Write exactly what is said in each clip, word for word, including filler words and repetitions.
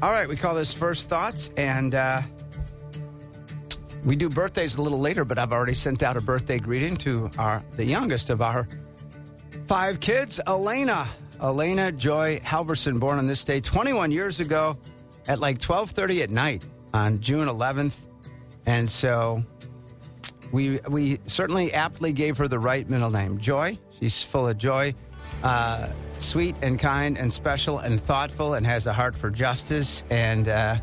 All right, we call this First Thoughts, and uh, we do birthdays a little later, but I've already sent out a birthday greeting to our the youngest of our five kids, Elena. Elena Joy Halverson, born on this day twenty-one years ago at like twelve thirty at night on June eleventh. And so we we certainly aptly gave her the right middle name, Joy. She's full of joy, uh, sweet and kind and special and thoughtful, and has a heart for justice, and uh,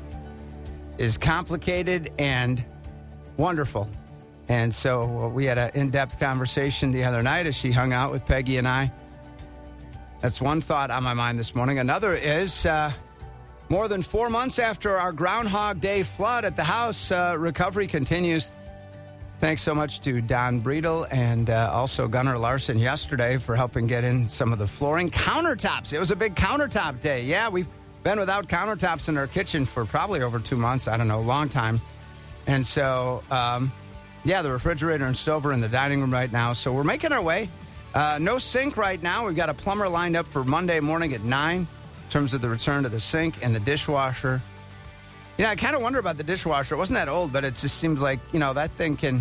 is complicated and wonderful. And so we had an in-depth conversation the other night as she hung out with Peggy and I. That's one thought on my mind this morning. Another is uh, more than four months after our Groundhog Day flood at the house, uh, recovery continues. Thanks so much to Don Breedel and uh, also Gunnar Larson yesterday for helping get in some of the flooring. Countertops. It was a big countertop day. Yeah, we've been without countertops in our kitchen for probably over two months. I don't know, a long time. And so, um, yeah, the refrigerator and stove are in the dining room right now. So we're making our way. Uh, no sink right now. We've got a plumber lined up for Monday morning at nine in terms of the return to the sink and the dishwasher. You know, I kind of wonder about the dishwasher. It wasn't that old, but it just seems like, you know, that thing can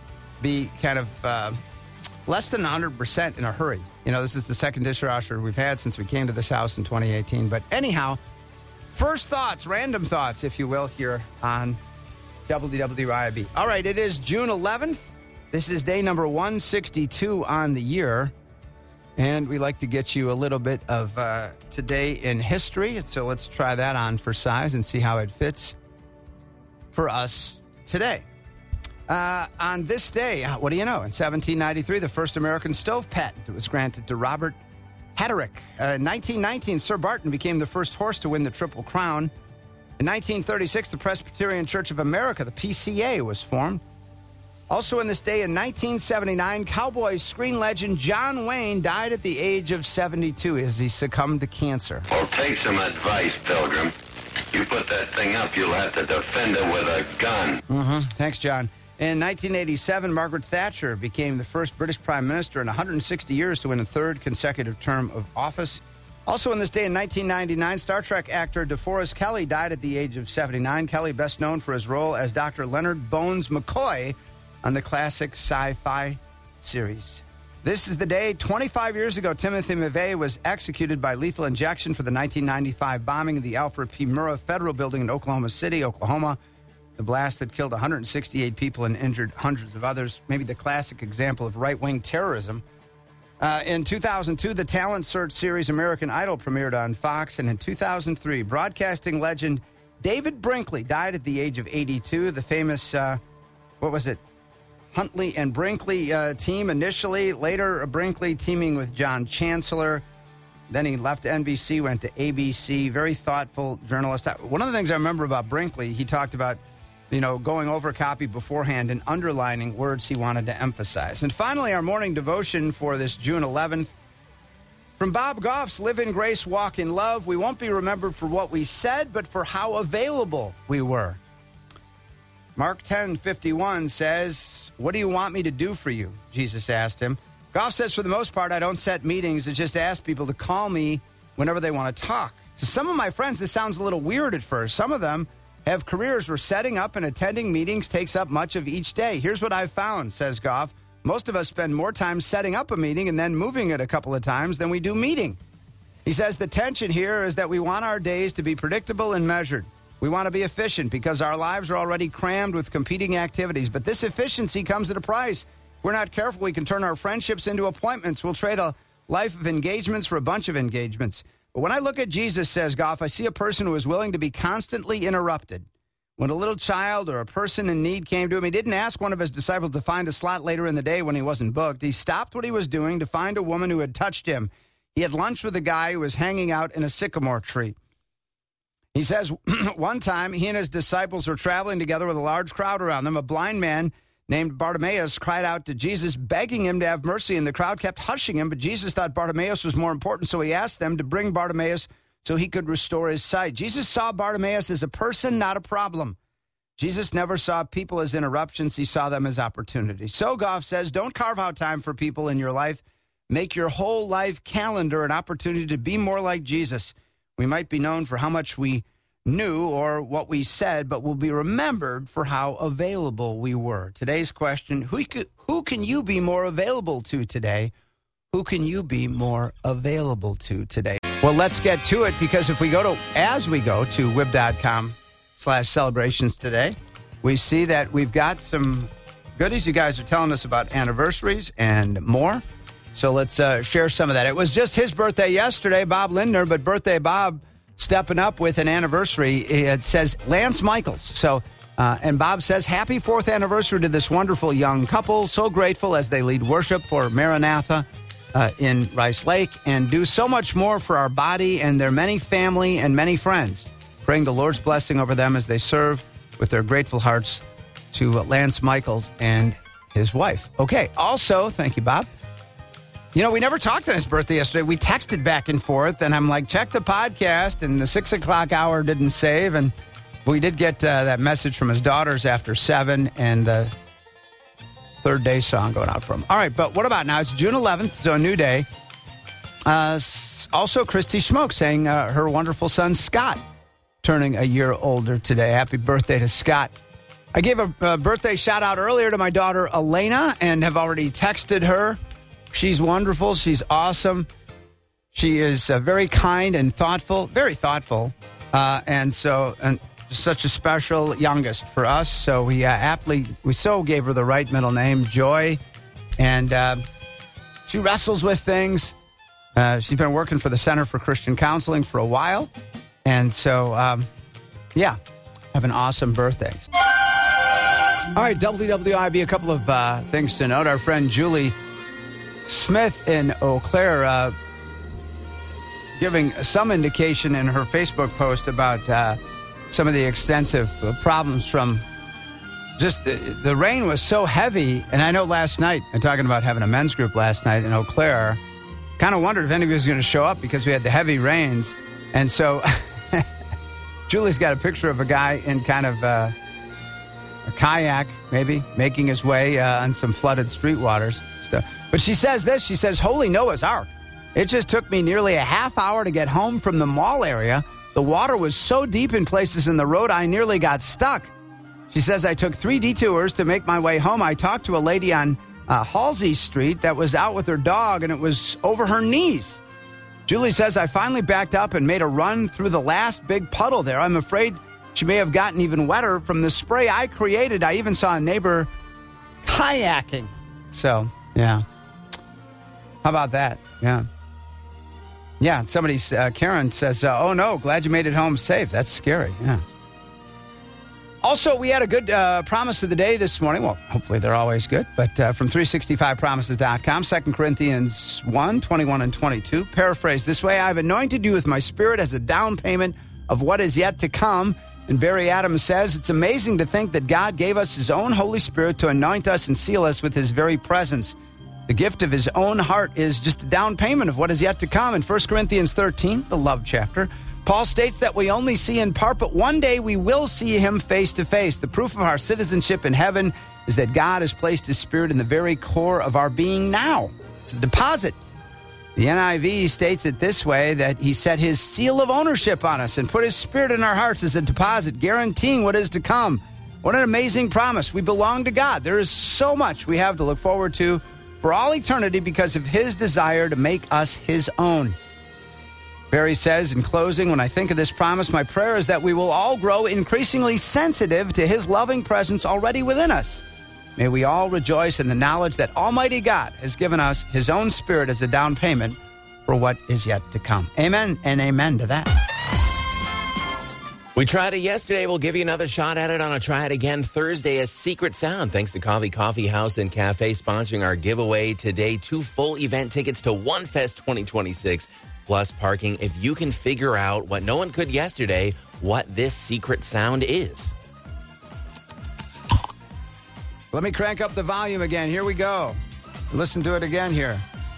be kind of uh, less than one hundred percent in a hurry. You know, this is the second dishwasher we've had since we came to this house in twenty eighteen. But anyhow, first thoughts, random thoughts, if you will, here on W W I B. All right, it is June eleventh. This is day number one sixty-two on the year. And we like to get you a little bit of uh, today in history. So let's try that on for size and see how it fits for us today. Uh, on this day, what do you know? In seventeen ninety-three, the first American stove patent was granted to Robert Hatterick. Uh, in nineteen nineteen, Sir Barton became the first horse to win the Triple Crown. In nineteen thirty-six, the Presbyterian Church of America, the P C A, was formed. Also in this day, in nineteen seventy-nine, Cowboys screen legend John Wayne died at the age of seventy-two as he succumbed to cancer. Well, take some advice, Pilgrim. You put that thing up, you'll have to defend it with a gun. Mm-hmm. Thanks, John. In nineteen eighty-seven, Margaret Thatcher became the first British Prime Minister in one hundred sixty years to win a third consecutive term of office. Also on this day in nineteen ninety-nine, Star Trek actor DeForest Kelley died at the age of seventy-nine. Kelley, best known for his role as Doctor Leonard Bones McCoy on the classic sci-fi series. This is the day, twenty-five years ago, Timothy McVeigh was executed by lethal injection for the nineteen ninety-five bombing of the Alfred P. Murrah Federal Building in Oklahoma City, Oklahoma. The blast that killed one hundred sixty-eight people and injured hundreds of others. Maybe the classic example of right-wing terrorism. Uh, in two thousand two, the talent search series American Idol premiered on Fox. And in two thousand three, broadcasting legend David Brinkley died at the age of eighty-two. The famous, uh, what was it, Huntley and Brinkley uh, team initially. Later, Brinkley teaming with John Chancellor. Then he left N B C, went to A B C. Very thoughtful journalist. One of the things I remember about Brinkley, he talked about, you know, going over copy beforehand and underlining words he wanted to emphasize. And finally, our morning devotion for this June eleventh. From Bob Goff's Live in Grace, Walk in Love, we won't be remembered for what we said, but for how available we were. Mark ten fifty-one says, "What do you want me to do for you?" Jesus asked him. Goff says, "For the most part, I don't set meetings. I just ask people to call me whenever they want to talk." To some of my friends, this sounds a little weird at first. Some of them have careers where setting up and attending meetings takes up much of each day. Here's what I've found, says Goff. Most of us spend more time setting up a meeting and then moving it a couple of times than we do meeting. He says the tension here is that we want our days to be predictable and measured. We want to be efficient because our lives are already crammed with competing activities. But this efficiency comes at a price. If we're not careful, we can turn our friendships into appointments. We'll trade a life of engagements for a bunch of engagements. But when I look at Jesus, says Goff, I see a person who is willing to be constantly interrupted. When a little child or a person in need came to him, he didn't ask one of his disciples to find a slot later in the day when he wasn't booked. He stopped what he was doing to find a woman who had touched him. He had lunch with a guy who was hanging out in a sycamore tree. He says one time he and his disciples were traveling together with a large crowd around them. A blind man named Bartimaeus cried out to Jesus, begging him to have mercy, and the crowd kept hushing him, but Jesus thought Bartimaeus was more important, so he asked them to bring Bartimaeus so he could restore his sight. Jesus saw Bartimaeus as a person, not a problem. Jesus never saw people as interruptions. He saw them as opportunities. So Goff says, don't carve out time for people in your life. Make your whole life calendar an opportunity to be more like Jesus. We might be known for how much we knew or what we said, but will be remembered for how available we were. Today's question, who, could, who can you be more available to today? Who can you be more available to today? Well, let's get to it, because if we go to, as we go to wib.com slash celebrations today, we see that we've got some goodies. You guys are telling us about anniversaries and more. So let's uh, share some of that. It was just his birthday yesterday, Bob Lindner, but birthday Bob stepping up with an anniversary. It says Lance Michaels. So, uh, and Bob says, happy fourth anniversary to this wonderful young couple. So grateful as they lead worship for Maranatha uh, in Rice Lake and do so much more for our body and their many family and many friends. Praying the Lord's blessing over them as they serve with their grateful hearts to Lance Michaels and his wife. Okay. Also, thank you, Bob. You know, we never talked on his birthday yesterday. We texted back and forth, and I'm like, check the podcast, and the six o'clock hour didn't save, and we did get uh, that message from his daughters after seven, and the third day song going out from him. All right, but what about now? It's June eleventh, so a new day. Uh, also, Christy Schmoke saying uh, her wonderful son, Scott, turning a year older today. Happy birthday to Scott. I gave a, a birthday shout-out earlier to my daughter, Elena, and have already texted her. She's wonderful. She's awesome. She is uh, very kind and thoughtful, very thoughtful. Uh, and so, and such a special youngest for us. So we uh, aptly, we so gave her the right middle name, Joy. And uh, she wrestles with things. Uh, she's been working for the Center for Christian Counseling for a while. And so, um, yeah, have an awesome birthday. All right, W W I B, a couple of uh, things to note. Our friend Julie Smith in Eau Claire uh, giving some indication in her Facebook post about uh, some of the extensive uh, problems from just the, the rain was so heavy. And I know last night, and talking about having a men's group last night in Eau Claire, kind of wondered if anybody was going to show up because we had the heavy rains. And so Julie's got a picture of a guy in kind of uh, a kayak, maybe, making his way uh, on some flooded street waters. Stuff. But she says this, she says, Holy Noah's Ark. It just took me nearly a half hour to get home from the mall area. The water was so deep in places in the road, I nearly got stuck. She says, I took three detours to make my way home. I talked to a lady on uh, Halsey Street that was out with her dog, and it was over her knees. Julie says, I finally backed up and made a run through the last big puddle there. I'm afraid she may have gotten even wetter from the spray I created. I even saw a neighbor kayaking. So, yeah. How about that? Yeah. Yeah, somebody, uh, Karen says, uh, oh, no, glad you made it home safe. That's scary, yeah. Also, we had a good uh, promise of the day this morning. Well, hopefully they're always good. But uh, from three sixty-five promises dot com, Second Corinthians one, twenty-one and twenty-two. Paraphrase this way, I've anointed you with my spirit as a down payment of what is yet to come. And Barry Adams says, it's amazing to think that God gave us his own Holy Spirit to anoint us and seal us with his very presence. The gift of his own heart is just a down payment of what is yet to come. In First Corinthians thirteen, the love chapter, Paul states that we only see in part, but one day we will see him face to face. The proof of our citizenship in heaven is that God has placed his spirit in the very core of our being now. It's a deposit. The N I V states it this way, that he set his seal of ownership on us and put his spirit in our hearts as a deposit, guaranteeing what is to come. What an amazing promise. We belong to God. There is so much we have to look forward to for all eternity because of his desire to make us his own. Barry says, in closing, when I think of this promise, my prayer is that we will all grow increasingly sensitive to his loving presence already within us. May we all rejoice in the knowledge that Almighty God has given us his own spirit as a down payment for what is yet to come. Amen and amen to that. We tried it yesterday. We'll give you another shot at it on a Try It Again Thursday, a Secret Sound. Thanks to Coffee Coffee House and Cafe sponsoring our giveaway today. Two full event tickets to One Fest twenty twenty-six, plus parking. If you can figure out what no one could yesterday, what this secret sound is. Let me crank up the volume again. Here we go. Listen to it again here.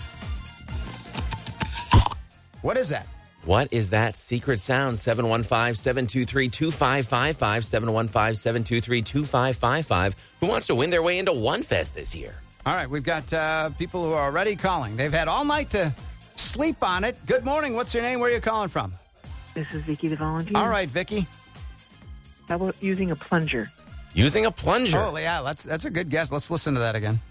What is that? What is that secret sound? seven one five, seven two three, two five five five, seven one five, seven two three, two five five five. Who wants to win their way into One Fest this year? All right, we've got uh, people who are already calling. They've had all night to sleep on it. Good morning. What's your name? Where are you calling from? This is Vicky the volunteer. All right, Vicky. How about using a plunger? Using a plunger. Oh, yeah, that's, that's a good guess. Let's listen to that again.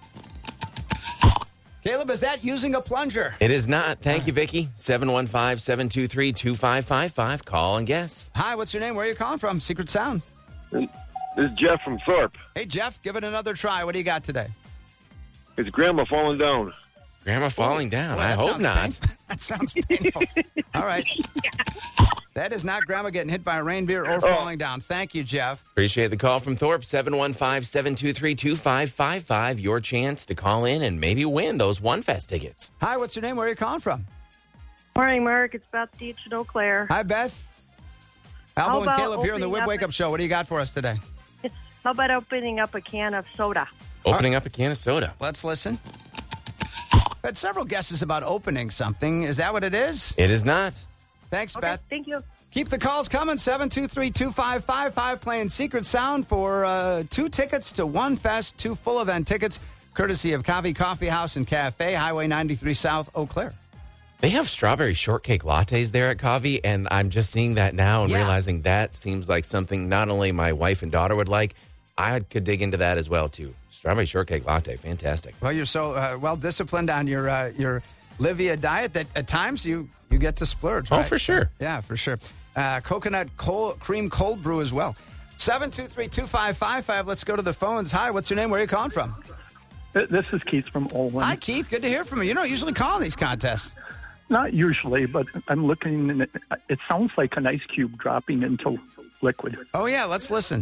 Caleb, is that using a plunger? It is not. Thank you, Vicky. seven one five, seven two three, two five five five. Call and guess. Hi, what's your name? Where are you calling from? Secret Sound. This is Jeff from Thorpe. Hey, Jeff, give it another try. What do you got today? It's Grandma falling down. Grandma falling down. Boy, I that hope sounds not. painful. That sounds painful. All right. That is not Grandma getting hit by a reindeer or falling down. Thank you, Jeff. Appreciate the call from Thorpe. seven one five, seven two three, two five five five. Your chance to call in and maybe win those One Fest tickets. Hi, what's your name? Where are you calling from? Morning, Mark. It's Beth Deitch in Eau Claire. Hi, Beth. How Albo and about Caleb here on the opening Whip up Wake a- Up Show. What do you got for us today? How about opening up a can of soda? Opening up a can of soda. Let's listen. I've had several guesses about opening something. Is that what it is? It is not. Thanks, Okay, Beth. thank you. Keep the calls coming. seven two three, two five five five. Playing Secret Sound for uh, two tickets to One Fest, two full event tickets, courtesy of Coffee Coffee House and Cafe, Highway ninety-three South, Eau Claire. They have strawberry shortcake lattes there at Coffee, and I'm just seeing that now and Yeah. realizing that seems like something not only my wife and daughter would like, I could dig into that as well, too. Strawberry shortcake latte, fantastic. Well, you're so uh, well disciplined on your uh, your Livia diet that at times you, you get to splurge. Oh, right? for sure. Yeah, for sure. Uh, coconut cold, cream cold brew as well. seven two three, two five five five. Let's go to the phones. Hi, what's your name? Where are you calling from? This is Keith from Olin. Hi, Keith. Good to hear from you. You don't usually call in these contests. Not usually, but I'm looking, and it, it sounds like an ice cube dropping into liquid. Oh, yeah, let's listen.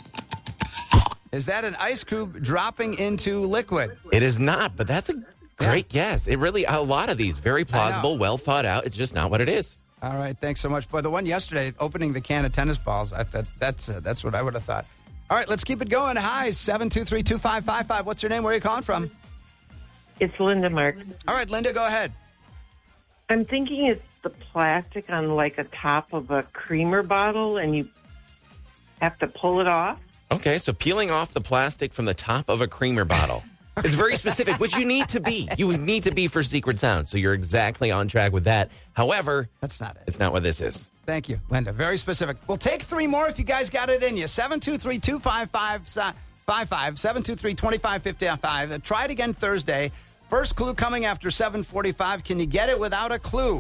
Is that an ice cube dropping into liquid? It is not, but that's a great guess. It really, a lot of these, very plausible, know. well thought out. It's just not what it is. All right, thanks so much. Boy, the one yesterday, opening the can of tennis balls, I thought that's uh, that's what I would have thought. All right, let's keep it going. Hi, seven two three, two five five five. What's your name? Where are you calling from? It's Linda, Mark. All right, Linda, go ahead. I'm thinking it's the plastic on like a top of a creamer bottle, and you have to pull it off. Okay, so peeling off the plastic from the top of a creamer bottle. It's very specific, which you need to be. You need to be for Secret Sound, so you're exactly on track with that. However, That's not it. it's not what this is. Thank you, Linda. Very specific. We'll take three more if you guys got it in you. seven two three, two five five five, seven two three, two five five five. Uh, try it again Thursday. First clue coming after seven forty-five. Can you get it without a clue?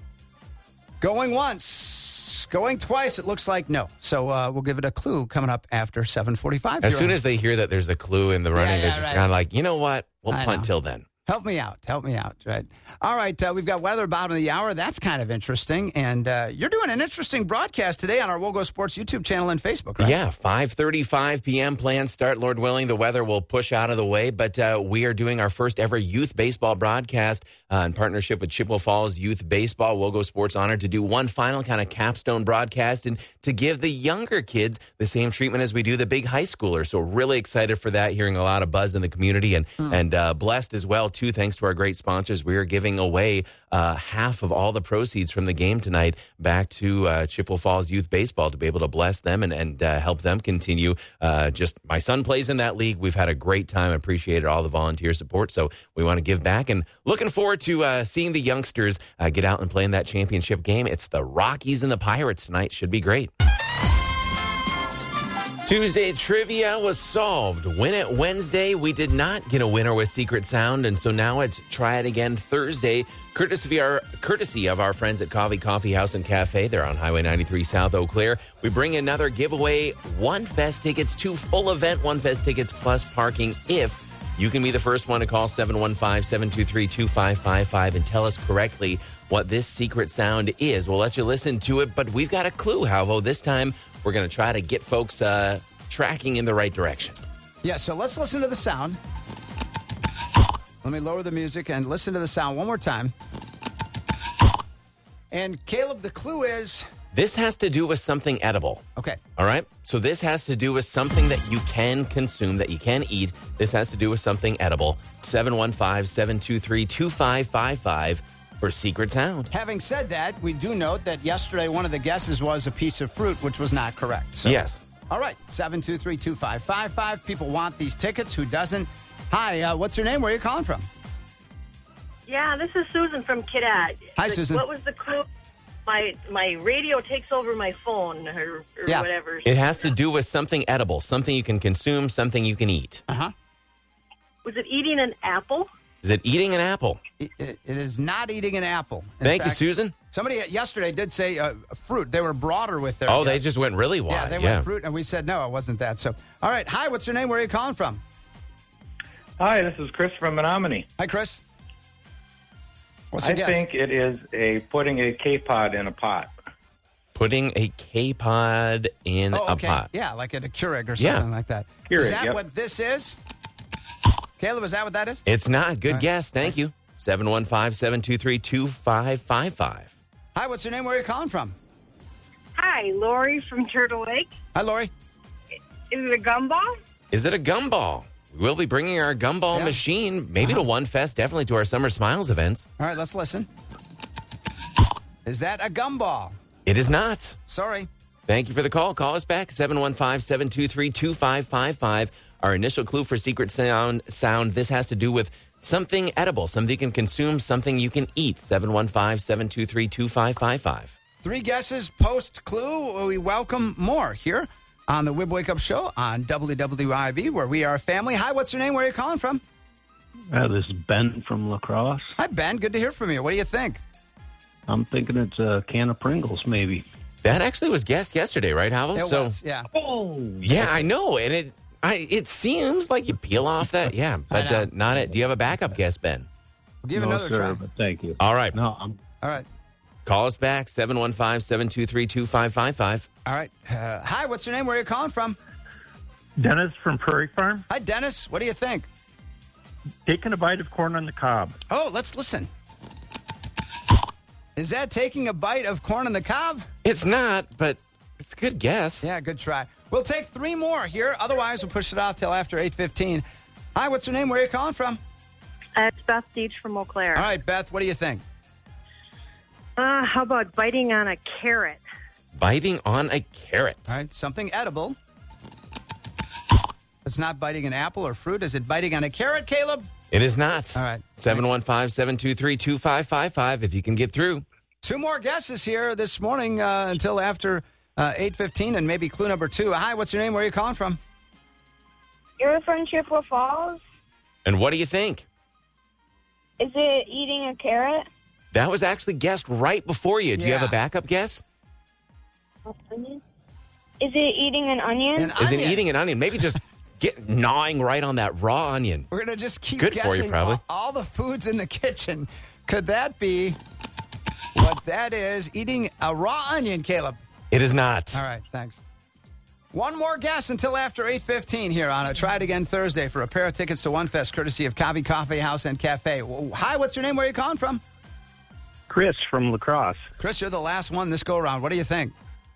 Going once, going twice, it looks like no. So uh, we'll give it a clue coming up after seven forty-five. As You're soon on. as they hear that there's a clue in the running, yeah, they're just right. kind of like, you know what? We'll I punt know. till then. Help me out. Help me out. Right. All right. Uh, we've got weather bottom of the hour. That's kind of interesting. And uh, you're doing an interesting broadcast today on our Wogo Sports YouTube channel and Facebook, right? Yeah, five thirty-five p.m. planned start. Lord willing, the weather will push out of the way, but uh, we are doing our first ever youth baseball broadcast uh, in partnership with Chippewa Falls Youth Baseball. Wogo Sports honored to do one final kind of capstone broadcast and to give the younger kids the same treatment as we do the big high schoolers. So really excited for that, hearing a lot of buzz in the community and, Hmm. and uh, blessed as well, too, thanks to our great sponsors. We are giving away uh, half of all the proceeds from the game tonight back to uh, Chippewa Falls Youth Baseball to be able to bless them and, and uh, help them continue. Uh, just my son plays in that league. We've had a great time. Appreciated all the volunteer support. So we want to give back and looking forward to uh, seeing the youngsters uh, get out and play in that championship game. It's the Rockies and the Pirates tonight. Should be great. Tuesday trivia was solved. Win It Wednesday, we did not get a winner with Secret Sound, and so now it's Try It Again Thursday, courtesy of our, courtesy of our friends at Coffee Coffee House and Cafe. They're on Highway ninety-three South Eau Claire. We bring another giveaway, One Fest tickets, two full event One Fest tickets plus parking if you can be the first one to call seven one five, seven two three, two five five five and tell us correctly what this secret sound is. We'll let you listen to it, but we've got a clue, Halvo. This time, we're going to try to get folks uh, tracking in the right direction. Yeah, so let's listen to the sound. Let me lower the music and listen to the sound one more time. And Caleb, the clue is... This has to do with something edible. Okay. All right? So this has to do with something that you can consume, that you can eat. This has to do with something edible. seven one five, seven two three, two five five five for Secret Sound. Having said that, we do note that yesterday one of the guesses was a piece of fruit, which was not correct. So, Yes. all right, seven two three, two five five five. People want these tickets. Who doesn't? Hi, uh, what's your name? Where are you calling from? Yeah, this is Susan from Kidad. Hi, The- Susan. What was the clue? my my radio takes over my phone or, or Yeah. whatever. It has to do with something edible, something you can consume, something you can eat. Uh-huh. Was it eating an apple? Is it eating an apple? It, it, it is not eating an apple. In Thank you, fact, Susan. Somebody yesterday did say uh, fruit. They were broader with their Oh, they guess. just went really wide. Yeah, they went fruit, and we said no, it wasn't that. So, all right. Hi, what's your name? Where are you calling from? Hi, this is Chris from Menominee. Hi, Chris. What's I your guess? think it is a putting a K-pod in a pot. Putting a K-pod in oh, a okay. pot. Yeah, like at a Keurig or Yeah. something like that. Keurig, is that yep. what this is? Caleb, is that what that is? It's not. Good right. guess. Thank you. seven one five, seven two three, two five five five. Hi, what's your name? Where are you calling from? Hi, Lori from Turtle Lake. Hi, Lori. Is it a gumball? Is it a gumball? We'll be bringing our gumball Yeah. machine, maybe Uh-huh. to One Fest, definitely to our Summer Smiles events. All right, let's listen. Is that a gumball? It is not. Sorry. Thank you for the call. Call us back, seven one five, seven two three, two five five five. Our initial clue for Secret Sound, sound. This has to do with something edible, something you can consume, something you can eat. seven one five, seven two three, two five five five. Three guesses post clue. We welcome more here on the Wib Wake Up Show on W W I B, where we are a family. Hi, what's your name? Where are you calling from? Uh, this is Ben from La Crosse. Hi, Ben. Good to hear from you. What do you think? I'm thinking it's a can of Pringles, maybe. That actually was guessed yesterday, right, Havel? It so, was, yeah. yeah, I know. And it I, it seems like you peel off that. Yeah, but uh, not it. Do you have a backup guess, Ben? We'll give no, another sir, try. but thank you. All right. No, I'm. All right. Call us back, seven one five, seven two three, two five five five. All right. Uh, hi, what's your name? Where are you calling from? Dennis from Prairie Farm. Hi, Dennis. What do you think? Taking a bite of corn on the cob. Oh, let's listen. Is that taking a bite of corn on the cob? It's not, but it's a good guess. Yeah, good try. We'll take three more here. Otherwise, we'll push it off till after eight fifteen. Hi, what's your name? Where are you calling from? Uh, it's Beth Deach from Eau Claire. All right, Beth, what do you think? Uh, how about biting on a carrot? Biting on a carrot. All right, something edible. It's not biting an apple or fruit. Is it biting on a carrot, Caleb? It is not. All right. seven one five, seven two three, two five five five if you can get through. Two more guesses here this morning uh, until after uh, eight fifteen and maybe clue number two. Hi, what's your name? Where are you calling from? You're from Chippewa Falls? And what do you think? Is it eating a carrot? That was actually guessed right before you. Do you have Yeah. a backup guess? Onion? Is it eating an onion? An Is it onion. eating an onion? Maybe just get gnawing right on that raw onion. We're going to just keep Good for you, guessing probably. all, all the foods in the kitchen. Could that be what that is? Eating a raw onion, Caleb. It is not. All right, thanks. One more guess until after eight fifteen here on a Try It Again Thursday for a pair of tickets to One Fest, courtesy of Coffee Coffee House and Cafe. Well, hi, what's your name? Where are you calling from? Chris from La Crosse. Chris, you're the last one this go-around. What do you think?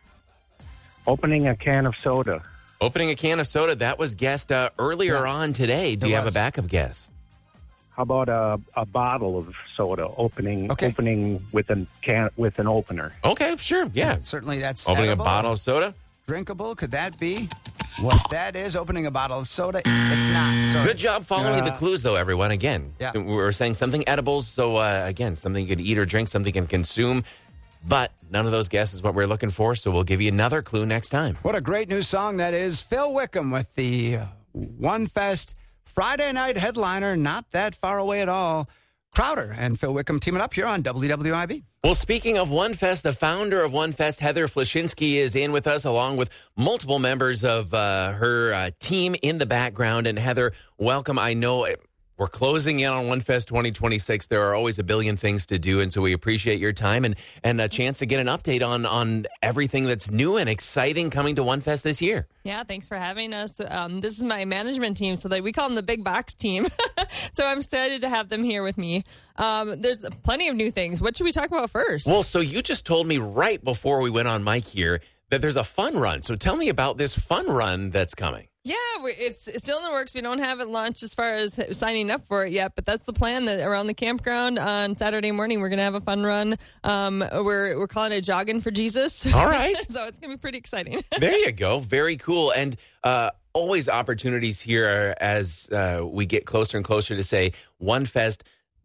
Opening a can of soda. Opening a can of soda, that was guessed uh, earlier Yeah. on today. Do It you have a was. backup guess? How about a, a bottle of soda? Opening Okay. opening with an can with an opener. Okay, sure. Yeah. Certainly that's Opening edible a bottle of soda. drinkable. Could that be what that is? Opening a bottle of soda? It's not. Sorry. Good job following Uh, the clues, though, everyone. Again, Yeah. we were saying something edibles. So, uh, again, something you could eat or drink, something you can consume. But none of those guesses is what we're looking for. So we'll give you another clue next time. What a great new song that is. Phil Wickham with the One Fest Friday night headliner, not that far away at all. Crowder and Phil Wickham teaming up here on W W I B. Well, speaking of One Fest, the founder of One Fest, Heather Flashinsky, is in with us along with multiple members of uh, her uh, team in the background. And Heather, welcome. I know we're closing in on One Fest twenty twenty-six. There are always a billion things to do, and so we appreciate your time and, and a chance to get an update on, on everything that's new and exciting coming to One Fest this year. Yeah, thanks for having us. Um, this is my management team, so that we call them the Big Box team. So I'm excited to have them here with me. Um, there's plenty of new things. What should we talk about first? Well, so you just told me right before we went on mic here that there's a fun run. So tell me about this fun run that's coming. Yeah, we- it's, it's still in the works. We don't have it launched as far as signing up for it yet, but that's the plan. That around the campground on Saturday morning, we're going to have a fun run. Um, we're we're calling it Jogging for Jesus. All right. So it's going to be pretty exciting. There you go. Very cool. And uh, always opportunities here as uh, we get closer and closer to say One Fest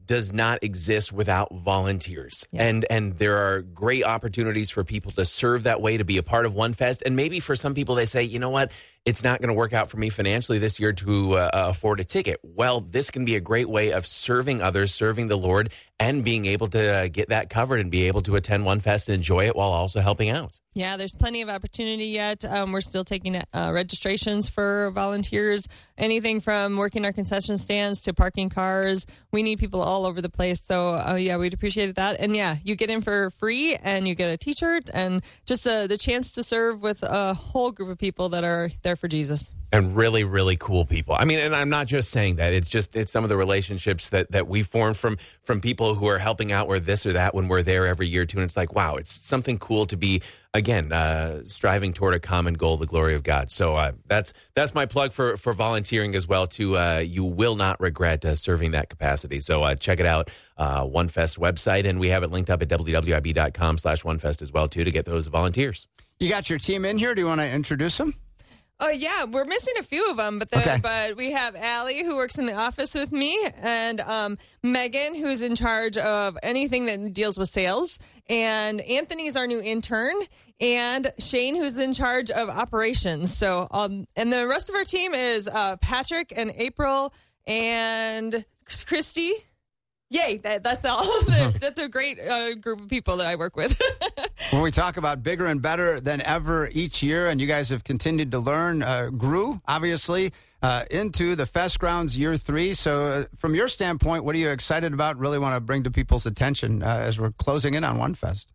does not exist without volunteers. Yes. And and there are great opportunities for people to serve that way, to be a part of One Fest. And maybe for some people, they say, you know what, it's not going to work out for me financially this year to uh, afford a ticket. Well, this can be a great way of serving others, serving the Lord, and being able to uh, get that covered and be able to attend One Fest and enjoy it while also helping out. Yeah, there's plenty of opportunity yet. Um, we're still taking uh, registrations for volunteers, anything from working our concession stands to parking cars. We need people all over the place. So, uh, yeah, we'd appreciate that. And, yeah, you get in for free and you get a T-shirt and just uh, the chance to serve with a whole group of people that are there for Jesus. And really, really cool people. I mean, and I'm not just saying that. It's just, it's some of the relationships that, that we formed from, from people who are helping out or this or that when we're there every year, too. And it's like, wow, it's something cool to be, again, uh, striving toward a common goal, the glory of God. So uh, that's that's my plug for, for volunteering as well, too. Uh, you will not regret uh, serving that capacity. So uh, check it out, uh, OneFest website. And we have it linked up at W W I B dot com slash OneFest as well, too, to get those volunteers. You got your team in here. Do you want to introduce them? Oh, yeah, we're missing a few of them, but the, Okay. but we have Allie, who works in the office with me, and um, Megan, who's in charge of anything that deals with sales, and Anthony's our new intern, and Shane, who's in charge of operations. So, um, and the rest of our team is uh, Patrick and April and Christy. Yay, that, that's all. That's a great uh, group of people that I work with. When we talk about bigger and better than ever each year, and you guys have continued to learn, uh, grew, obviously, uh, into the Fest Grounds year three. So uh, from your standpoint, what are you excited about, really want to bring to people's attention uh, as we're closing in on One Fest?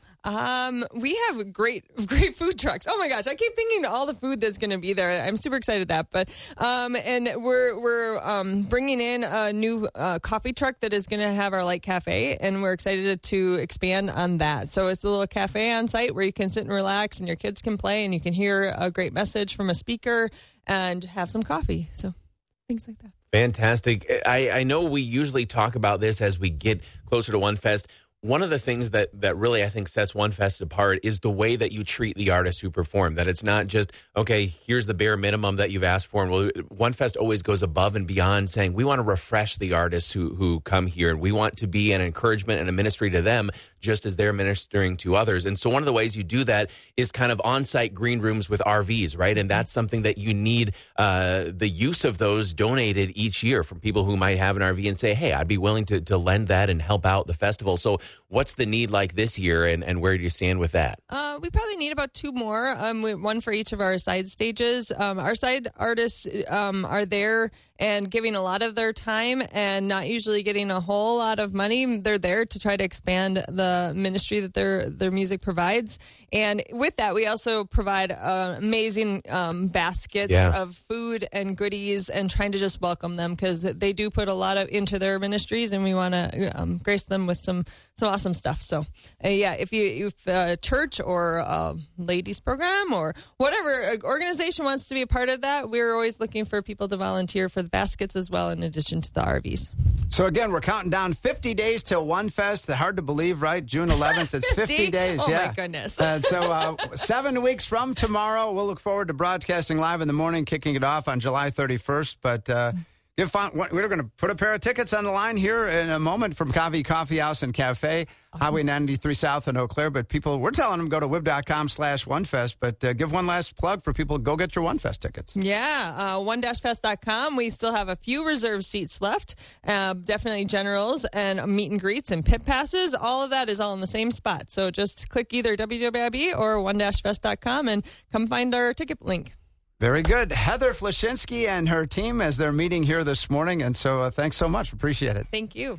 Um, we have great, great food trucks. Oh my gosh, I keep thinking all the food that's going to be there. I'm super excited that. But um, and we're we're um bringing in a new uh, coffee truck that is going to have our light cafe, and we're excited to expand on that. So it's a little cafe on site where you can sit and relax, and your kids can play, and you can hear a great message from a speaker and have some coffee. So things like that. Fantastic. I, I know we usually talk about this as we get closer to One Fest. One of the things that, that really, I think, sets One Fest apart is the way that you treat the artists who perform, that it's not just, okay, here's the bare minimum that you've asked for. And well, One Fest always goes above and beyond, saying we want to refresh the artists who, who come here, and we want to be an encouragement and a ministry to them just as they're ministering to others. And so one of the ways you do that is kind of on-site green rooms with R Vs, right? And that's something that you need uh, the use of those donated each year from people who might have an R V and say, hey, I'd be willing to, to lend that and help out the festival. So what's the need like this year, and, and where do you stand with that? Uh, we probably need about two more, um, one for each of our side stages. Um, our side artists um, are there and giving a lot of their time and not usually getting a whole lot of money. They're there to try to expand the ministry that their their music provides. And with that, we also provide uh, amazing um, baskets Yeah. of food and goodies, and trying to just welcome them, because they do put a lot of into their ministries, and we want to um, grace them with some some awesome stuff. So, uh, yeah, if you if a church or a ladies program or whatever organization wants to be a part of that, we're always looking for people to volunteer for the baskets as well, in addition to the R Vs. So again, we're counting down fifty days till One Fest. Hard to believe, right? June eleventh. It's fifty, fifty days. Oh, yeah. my goodness. uh, so uh, seven weeks from tomorrow, we'll look forward to broadcasting live in the morning, kicking it off on July thirty-first. But uh, give fun, we're going to put a pair of tickets on the line here in a moment from Coffee Coffee House and Cafe, awesome. Highway ninety-three South in Eau Claire. But people, we're telling them go to wib.com slash OneFest. But uh, give one last plug for people. Go get your One Fest tickets. Yeah, uh, one dash fest dot com. We still have a few reserved seats left. Uh, definitely generals and meet and greets and pit passes. All of that is all in the same spot. So just click either W W I B or one dash fest dot com and come find our ticket link. Very good. Heather Flashinsky and her team as they're meeting here this morning. And so uh, thanks so much. Appreciate it. Thank you.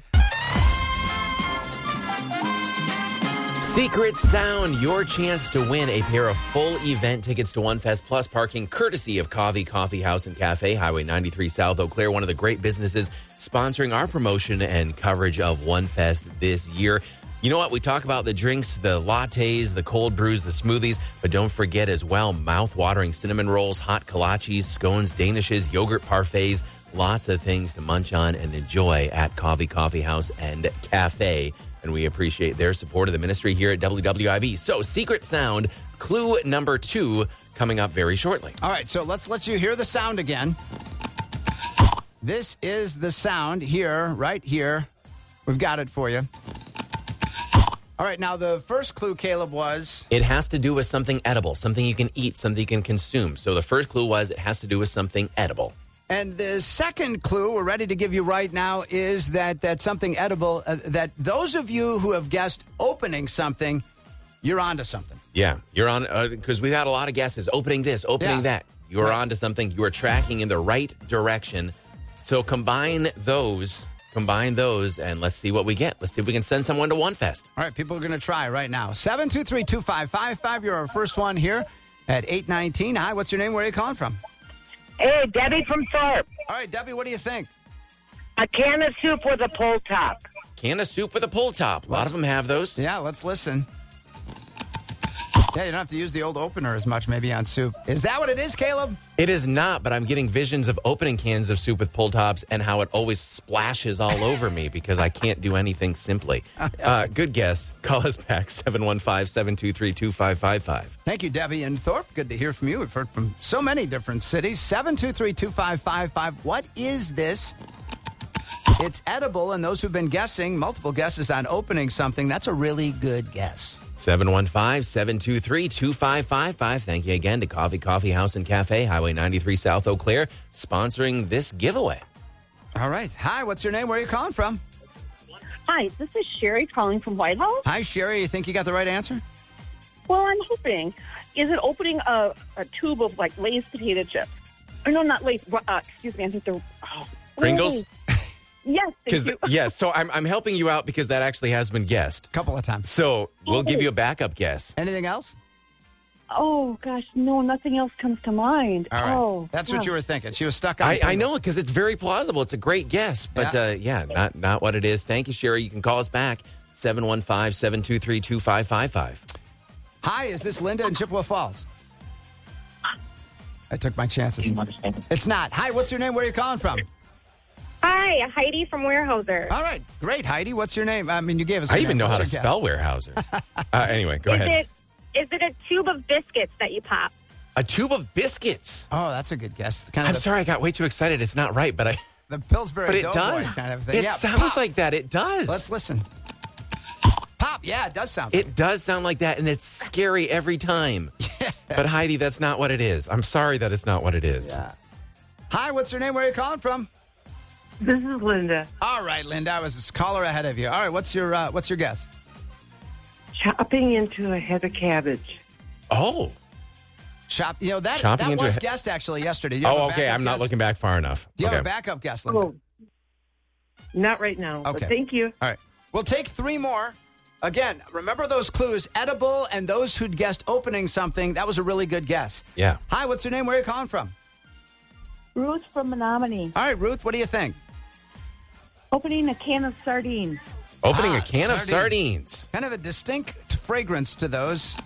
Secret Sound, your chance to win a pair of full event tickets to One Fest plus parking, courtesy of Coffee Coffee House and Cafe, Highway ninety-three South Eau Claire, one of the great businesses sponsoring our promotion and coverage of One Fest this year. You know what? We talk about the drinks, the lattes, the cold brews, the smoothies, but don't forget as well, mouth-watering cinnamon rolls, hot kolaches, scones, danishes, yogurt parfaits, lots of things to munch on and enjoy at Coffee Coffee House and Cafe. And we appreciate their support of the ministry here at W W I B. So, Secret Sound, clue number two, coming up very shortly. All right, so let's let you hear the sound again. This is the sound here, right here, We've got it for you. All right, now the first clue, Caleb, was... It has to do with something edible, something you can eat, something you can consume. So the first clue was it has to do with something edible. And the second clue we're ready to give you right now is that that something edible, uh, that those of you who have guessed opening something, you're onto something. Yeah, you're on, because uh, we've had a lot of guesses. Opening this, opening Yeah. that. You're Right. onto something. You are tracking in the right direction. So combine those, combine those, and let's see what we get. Let's see if we can send someone to One Fest. All right, people are going to try right now. seven two three, two five five five. You're our first one here at eight nineteen. Hi, what's your name? Where are you calling from? Hey, Debbie from Thorpe. All right, Debbie, what do you think? A can of soup with a pull top. Can of soup with a pull top. A lot of them have those. Yeah, let's listen. Yeah, you don't have to use the old opener as much maybe on soup. Is that what it is, Caleb? It is not, but I'm getting visions of opening cans of soup with pull tops and how it always splashes all over me because I can't do anything simply. Uh, good guess. Call us back, seven one five, seven two three, two five five five. Thank you, Debbie and Thorpe. Good to hear from you. We've heard from so many different cities. seven two three, two five five five. What is this? It's edible, and those who've been guessing, multiple guesses on opening something, that's a really good guess. seven one five, seven two three, two five five five. Thank you again to Coffee Coffee House and Cafe, Highway ninety-three South Eau Claire, sponsoring this giveaway. All right. Hi, what's your name? Where are you calling from? Hi, this is Sherry calling from White House. Hi, Sherry. You think you got the right answer? Well, I'm hoping. Is it opening a, a tube of, like, Lay's potato chips? Or no, not Lay's. Uh, excuse me. I think they're... Oh, Pringles? Yes, thank Because you. yes, so I'm I'm helping you out because that actually has been guessed a couple of times. So we'll give you a backup guess. Anything else? Oh, gosh, no, nothing else comes to mind. All right. Oh, That's wow. what you were thinking. She was stuck on I, I Pringles. know it because it's very plausible. It's a great guess, but Yeah. yeah, uh, yeah not not what it is. Thank you, Sherry. You can call us back seven one five, seven two three, two five five five. Hi, is this Linda in Chippewa Falls? I took my chances. It's not. Hi, what's your name? Where are you calling from? Hi, Heidi from Weyerhaeuser. All right. Great, Heidi. What's your name? I mean, you gave us a I even name. know how to What's your spell Weyerhaeuser. uh, anyway, go is ahead. It, is it a tube of biscuits that you pop? A tube of biscuits. Oh, that's a good guess. Kind of I'm the, sorry, I got way too excited. It's not right, but I. the Pillsbury But it Doughboy does. kind of thing. It yeah, sounds pop. like that. It does. Let's listen. Pop. Yeah, it does sound. It does sound like that, and it's scary every time. But Heidi, that's not what it is. I'm sorry that it's not what it is. Yeah. Hi, what's your name? Where are you calling from? This is Linda. All right, Linda. I was a caller ahead of you. All right, what's your uh, what's your guess? Chopping into a head of cabbage. Oh. Chop. You know that Chopping that into was a- guessed actually yesterday. Do you have Oh, a okay. backup I'm not guess? looking back far enough. Do you okay. have a backup guess, Linda? Oh, not right now. Okay. But thank you. All right. We'll take three more. Again, remember those clues, edible, and those who'd guessed opening something. That was a really good guess. Yeah. Hi, what's your name? Where are you calling from? Ruth from Menominee. All right, Ruth, what do you think? Opening a can of sardines. Opening Ah, a can of sardines. sardines. Kind of a distinct fragrance to those.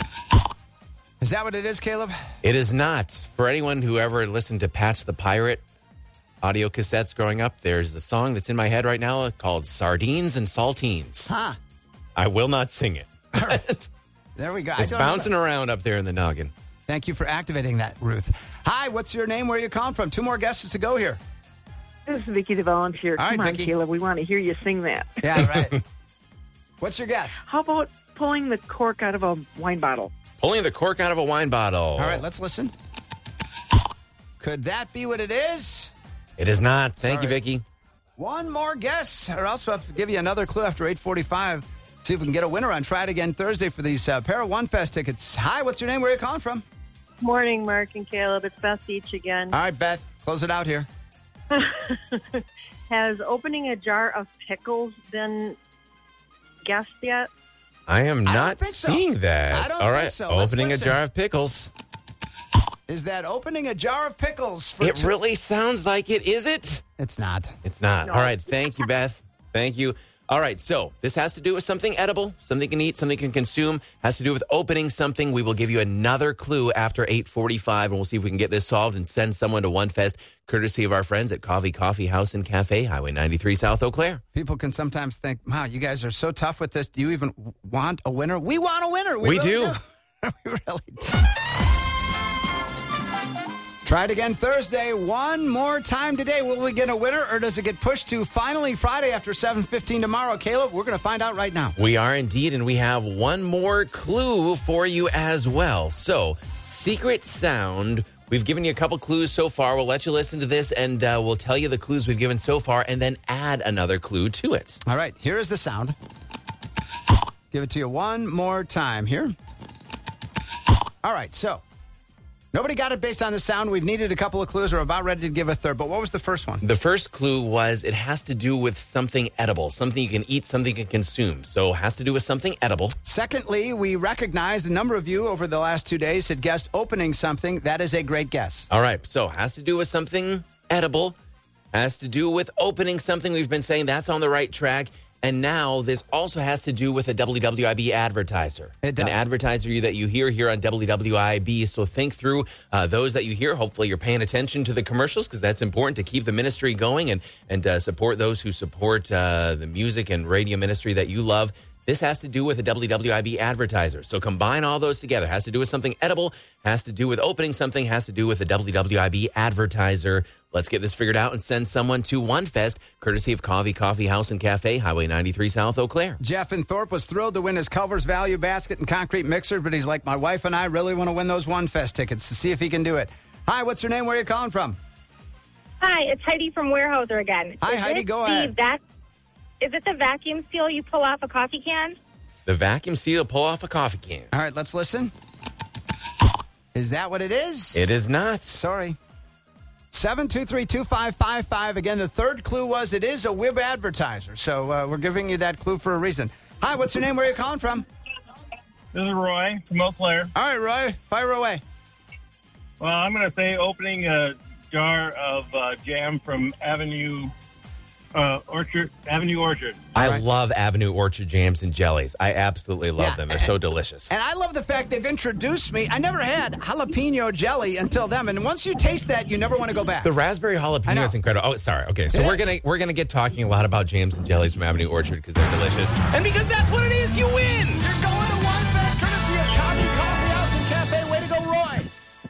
Is that what it is, Caleb? It is not. For anyone who ever listened to Patch the Pirate audio cassettes growing up, there's a song that's in my head right now called Sardines and Saltines. Huh. I will not sing it. All right. There we go. I It's don't know bouncing that. around up there in the noggin. Thank you for activating that, Ruth. Hi, what's your name? Where are you calling from? Two more guesses to go here. This is Vicky the volunteer. All Come right, on, Vicky. Caleb. We want to hear you sing that. Yeah, right. What's your guess? How about pulling the cork out of a wine bottle? Pulling the cork out of a wine bottle. All right, let's listen. Could that be what it is? It is not. Thank you, Sorry. Vicky. One more guess, or else we'll have to give you another clue after eight forty-five. See if we can get a winner on Try It Again Thursday for these uh, pair of One Fest tickets. Hi, what's your name? Where are you calling from? Morning, Mark and Caleb. It's Beth Beach again. All right, Beth, close it out here. Has opening a jar of pickles been guessed yet? I am I don't not think so. seeing that. I don't All think right, so. Let's opening a listen. jar of pickles. Is that opening a jar of pickles? For It two- really sounds like it, is it? It's not. It's not. No. All right. Thank you, Beth. Thank you. All right. So this has to do with something edible, something you can eat, something you can consume. Has to do with opening something. We will give you another clue after eight forty-five, and we'll see if we can get this solved and send someone to One Fest, courtesy of our friends at Coffee Coffee House and Cafe, Highway ninety-three South Eau Claire. People can sometimes think, wow, you guys are so tough with this. Do you even want a winner? We want a winner. We really do. we really do. Try it again Thursday. One more time today. Will we get a winner, or does it get pushed to finally Friday after seven fifteen tomorrow? Caleb, we're going to find out right now. We are indeed, and we have one more clue for you as well. So, secret sound. We've given you a couple clues so far. We'll let you listen to this, and uh, we'll tell you the clues we've given so far, and then add another clue to it. All right, here is the sound. Give it to you one more time here. All right, so nobody got it based on the sound. We've needed a couple of clues. We're about ready to give a third. But what was the first one? The first clue was it has to do with something edible, something you can eat, something you can consume. So it has to do with something edible. Secondly, we recognized a number of you over the last two days had guessed opening something. That is a great guess. All right. So it has to do with something edible, has to do with opening something. We've been saying that's on the right track. And now this also has to do with a W W I B advertiser. It does. An advertiser that you hear here on W W I B. So think through uh, those that you hear. Hopefully you're paying attention to the commercials because that's important to keep the ministry going and, and uh, support those who support uh, the music and radio ministry that you love. This has to do with a W W I B advertiser. So combine all those together. Has to do with something edible, has to do with opening something, has to do with a W W I B advertiser. Let's get this figured out and send someone to OneFest, courtesy of Coffee Coffee House and Cafe, Highway ninety-three South Eau Claire. Jeff in Thorpe was thrilled to win his Culver's Value Basket and Concrete Mixer, but he's like, my wife and I really want to win those OneFest tickets to see if he can do it. Hi, what's your name? Where are you calling from? Hi, it's Heidi from Weyerhaeuser again. Hi, is Heidi, go the ahead. Vac- is it the vacuum seal you pull off a coffee can? The vacuum seal pull off a coffee can. All right, let's listen. Is that what it is? It is not. Sorry. seven two three, two five five five. Again, the third clue was it is a W I B advertiser. So uh, we're giving you that clue for a reason. Hi, what's your name? Where are you calling from? This is Roy from Eau Claire. All right, Roy, fire away. Well, I'm going to say opening a jar of uh, jam from Avenue uh, Orchard. Avenue Orchard. I right. love Avenue Orchard jams and jellies. I absolutely love Yeah. them. They're so delicious. And I love the fact they've introduced me. I never had jalapeno jelly until then, and once you taste that, you never want to go back. The raspberry I jalapeno know. is incredible. Oh, sorry. Okay, so It we're is. gonna we're gonna get talking a lot about jams and jellies from Avenue Orchard because they're delicious, and because that's what it is. You win. You're going to OneFest courtesy of Coffee Coffee House and Cafe. Way to go, Roy.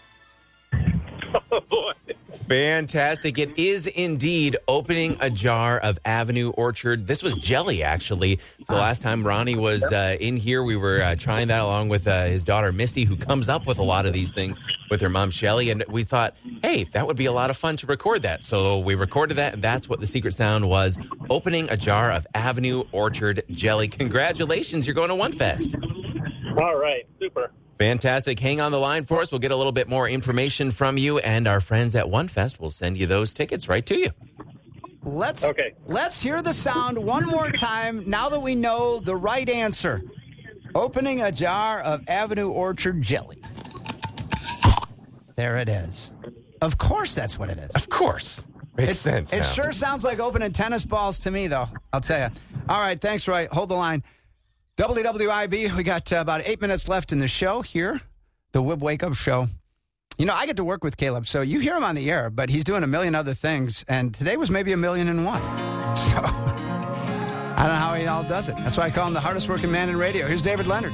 Oh, boy. Fantastic. It is indeed opening a jar of Avenue Orchard. This was jelly, actually. So last time Ronnie was uh, in here, we were uh, trying that along with uh, his daughter, Misty, who comes up with a lot of these things with her mom, Shelly. And we thought, hey, that would be a lot of fun to record that. So we recorded that, and that's what the secret sound was, opening a jar of Avenue Orchard jelly. Congratulations. You're going to OneFest. All right. Super. Fantastic. Hang on the line for us. We'll get a little bit more information from you, and our friends at OneFest will send you those tickets right to you. Let's Okay. let's hear the sound one more time now that we know the right answer. Opening a jar of Avenue Orchard jelly. There it is. Of course that's what it is. Of course. Makes It, sense it now. sure sounds like opening tennis balls to me, though. I'll tell you. All right, thanks, Roy. Hold the line. W W I B, we got uh, about eight minutes left in the show here, the W I B Wake Up Show. You know, I get to work with Caleb, so you hear him on the air, but he's doing a million other things, and today was maybe a million and one. So, I don't know how he all does it. That's why I call him the hardest working man in radio. Here's David Leonard.